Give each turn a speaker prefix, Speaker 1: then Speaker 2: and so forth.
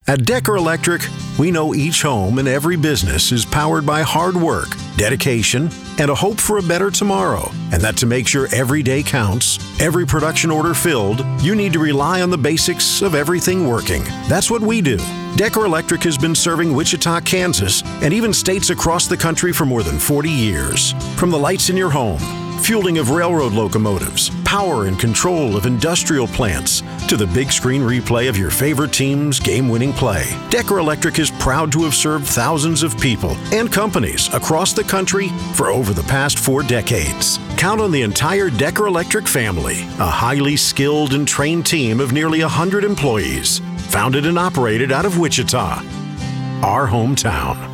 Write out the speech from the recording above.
Speaker 1: At Decker Electric, we know each home and every business is powered by hard work, dedication, and a hope for a better tomorrow. And that to make sure every day counts, every production order filled, you need to rely on the basics of everything working. That's what we do. Decker Electric has been serving Wichita, Kansas, and even states across the country for more than 40 years. From the lights in your home, fueling of railroad locomotives, power and control of industrial plants, to the big screen replay of your favorite team's game-winning play, Decker Electric is proud to have served thousands of people and companies across the country for over the past 4 decades. Count on the entire Decker Electric family, a highly skilled and trained team of nearly 100 employees, founded and operated out of Wichita, our hometown.